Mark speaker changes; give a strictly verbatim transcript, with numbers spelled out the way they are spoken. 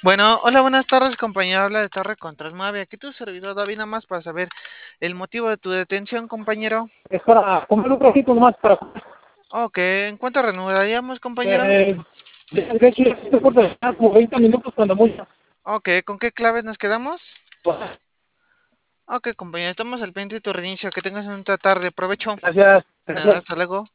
Speaker 1: Bueno, hola, buenas tardes, compañero. Habla de Torre Control Mave. Aquí tu servidor David, nada más para saber el motivo de tu detención, compañero.
Speaker 2: Es para comer un poquito más para
Speaker 1: Ok, ¿en cuánto reanudaríamos, compañero?
Speaker 2: eh, de, de hecho ya estoy por terminar como veinte minutos cuando mucho.
Speaker 1: Ok, ¿con qué claves nos quedamos?
Speaker 2: Pues,
Speaker 1: Ok, compañero, estamos al pendiente de tu reinicio. Que tengas una tarde. Provecho.
Speaker 2: gracias,
Speaker 1: Nada,
Speaker 2: gracias.
Speaker 1: hasta luego.